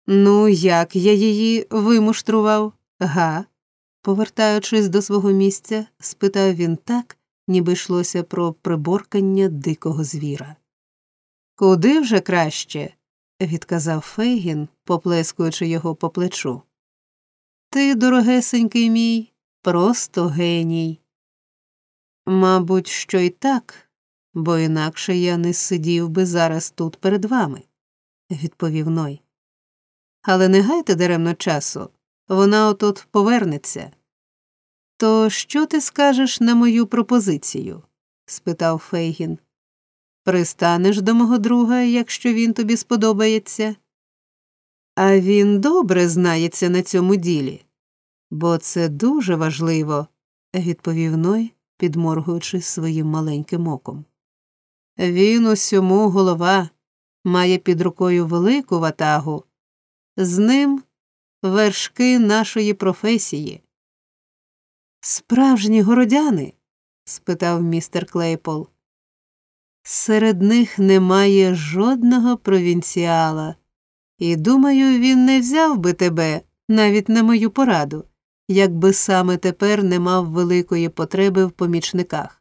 Ну, як я її вимуштрував, га? Повертаючись до свого місця, спитав він так, ніби йшлося про приборкання дикого звіра. Куди вже краще, відказав Фейгін, поплескуючи його по плечу. Ти, дорогесенький мій, просто геній. Мабуть, що й так, бо інакше я не сидів би зараз тут перед вами, відповів Ной. Але не гайте даремно часу, вона отут повернеться. То що ти скажеш на мою пропозицію? Спитав Фейгін. Пристанеш до мого друга, якщо він тобі сподобається? А він добре знається на цьому ділі, бо це дуже важливо, відповів Ной, підморгуючи своїм маленьким оком. Він усьому голова, має під рукою велику ватагу. З ним вершки нашої професії. Справжні городяни? Спитав містер Клейпол. Серед них немає жодного провінціала. І, думаю, він не взяв би тебе, навіть на мою пораду, якби саме тепер не мав великої потреби в помічниках.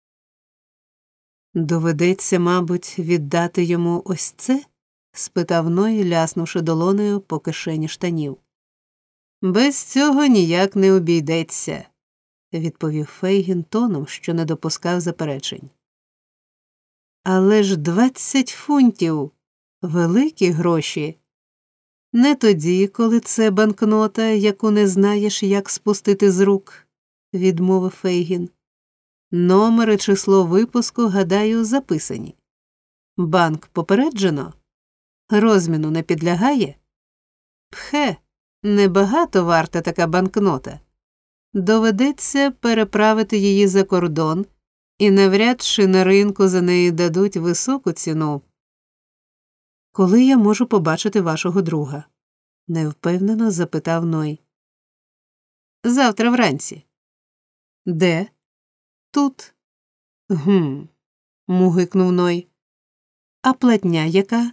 Доведеться, мабуть, віддати йому ось це? Спитав Ной, ляснувши долонею по кишені штанів. Без цього ніяк не обійдеться, відповів Фейгін тоном, що не допускав заперечень. Але ж 20 фунтів – великі гроші. Не тоді, коли це банкнота, яку не знаєш, як спустити з рук, відмовив Фейгін. Номер і число випуску, гадаю, записані. Банк попереджено? Розміну не підлягає? Пхе, небагато варта така банкнота. Доведеться переправити її за кордон, і навряд чи на ринку за неї дадуть високу ціну. Коли я можу побачити вашого друга? Невпевнено запитав Ной. Завтра вранці. Де? Тут. Мугикнув Ной. А платня яка?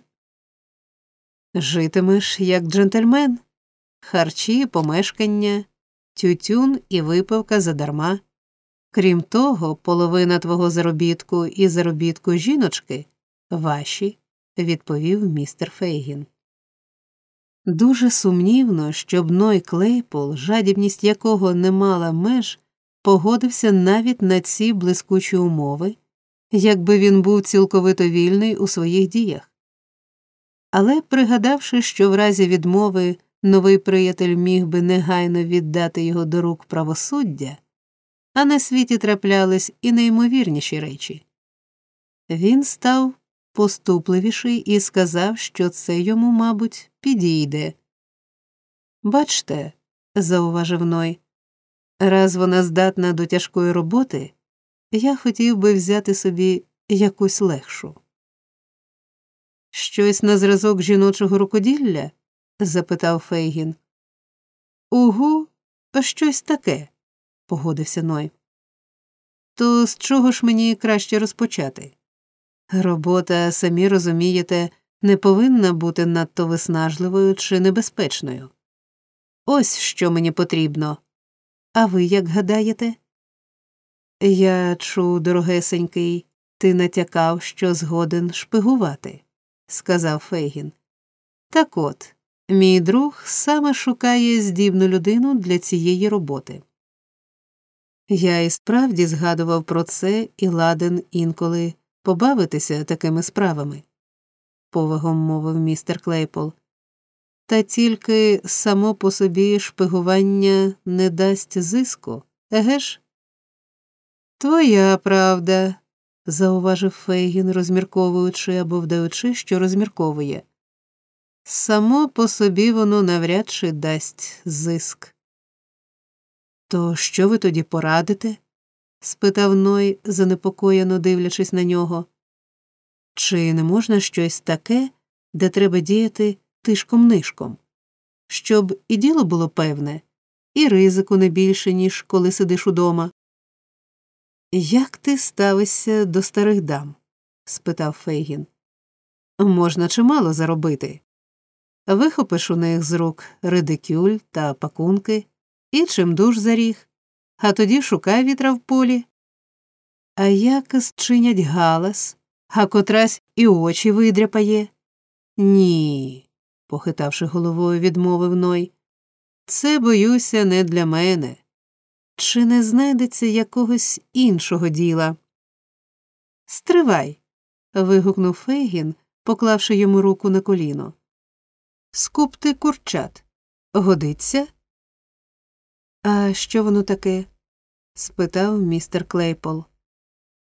Житимеш як джентльмен. Харчі, помешкання, тютюн і випивка задарма. Крім того, половина твого заробітку і заробітку жіночки – ваші, відповів містер Фейгін. Дуже сумнівно, щоб Ной Клейпол, жадібність якого не мала меж, погодився навіть на ці блискучі умови, якби він був цілковито вільний у своїх діях. Але, пригадавши, що в разі відмови новий приятель міг би негайно віддати його до рук правосуддя, а на світі траплялись і неймовірніші речі, він став поступливіший і сказав, що це йому, мабуть, підійде. «Бачте», – зауважив Ной, – «раз вона здатна до тяжкої роботи, я хотів би взяти собі якусь легшу». «Щось на зразок жіночого рукоділля?» – запитав Фейгін. «Угу, щось таке», – погодився Ной. «То з чого ж мені краще розпочати? Робота, самі розумієте, не повинна бути надто виснажливою чи небезпечною. Ось що мені потрібно. А ви як гадаєте?» «Я чув, дорогесенький, ти натякав, що згоден шпигувати», – сказав Фейгін. «Так от, мій друг саме шукає здібну людину для цієї роботи». «Я і справді згадував про це і ладен інколи побавитися такими справами», – повагом мовив містер Клейпол. «Та тільки само по собі шпигування не дасть зиску, еге ж?» «Твоя правда», – зауважив Фейгін, розмірковуючи або вдаючи, що розмірковує. «Само по собі воно навряд чи дасть зиск». «То що ви тоді порадите?» – спитав Ной, занепокоєно дивлячись на нього. «Чи не можна щось таке, де треба діяти тишком-нишком? Щоб і діло було певне, і ризику не більше, ніж коли сидиш удома». «Як ти ставишся до старих дам?» – спитав Фейгін. «Можна чимало заробити». Вихопиш у них з рук редикюль та пакунки і чимдуж за ріг, а тоді шукай вітра в полі. А як зчинять галас, а котрась і очі видряпає? Ні, похитавши головою, відмовив Ной. Це, боюся, не для мене. Чи не знайдеться якогось іншого діла? Стривай. Вигукнув Фейгін, поклавши йому руку на коліно. Скупти курчат. Годиться? А що воно таке? Спитав містер Клейпол.